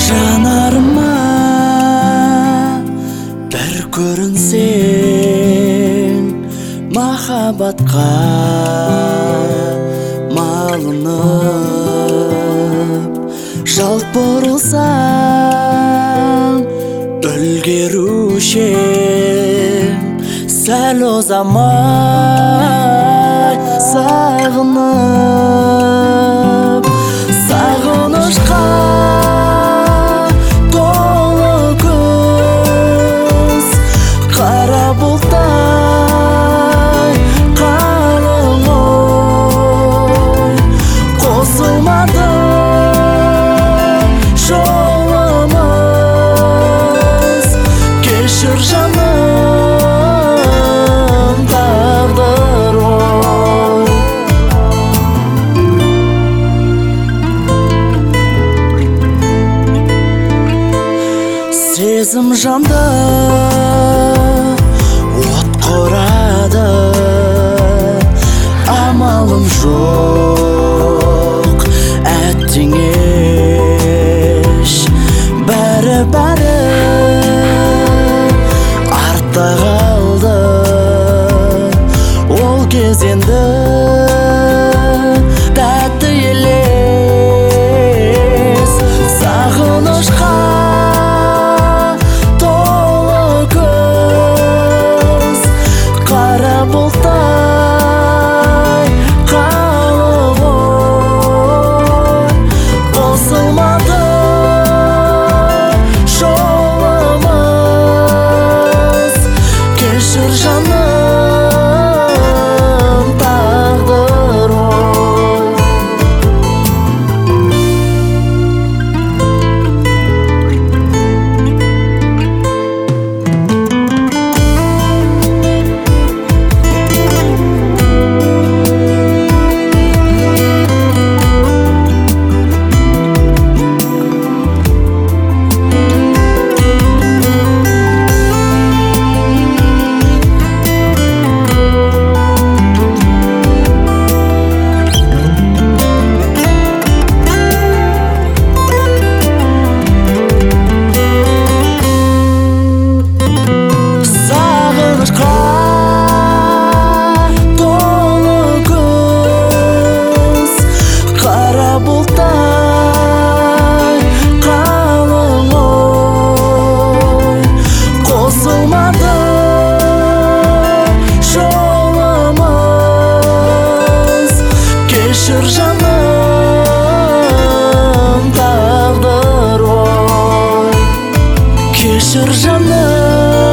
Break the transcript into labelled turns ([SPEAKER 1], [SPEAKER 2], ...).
[SPEAKER 1] Жанарыма бір көрінсең, махаббатқа малынып, жалт бұрылсаң, үлгерушем, сәл озамай сағынып, сағынышқа толы күз, қара бұлттай қалың ой, қосылмады жолымыз, кешір жаным, тағдыр ой. Сезім жанды от құрады, амалым жоқ, әттең еш, бәрі артта қалды. Ол кез енді тәтті елес, сағынышқа толы күз, қара бұлттай қалың ой, қосылмады жолымыз, кешір жаным, тағдыр ой. Кешір жаным, тағдыр ой, кешір жаным.